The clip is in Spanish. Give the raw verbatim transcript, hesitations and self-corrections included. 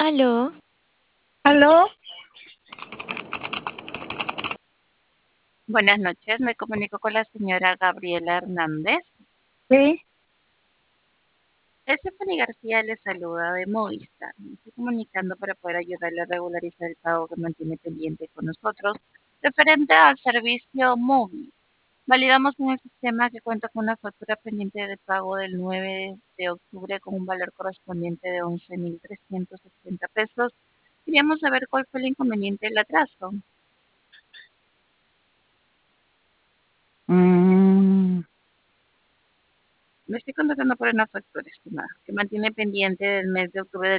Aló, ¿Aló? Buenas noches, me comunico con la señora Gabriela Hernández. Sí. Stephanie García le saluda de Movistar. Me estoy comunicando para poder ayudarle a regularizar el pago que mantiene pendiente con nosotros, referente al servicio móvil. Validamos en el sistema que cuenta con una factura pendiente de pago del nueve de octubre con un valor correspondiente de once mil trescientos setenta pesos. Queríamos saber cuál fue el inconveniente del atraso. Mm, Me estoy contactando por una factura, estimada, que mantiene pendiente del mes de octubre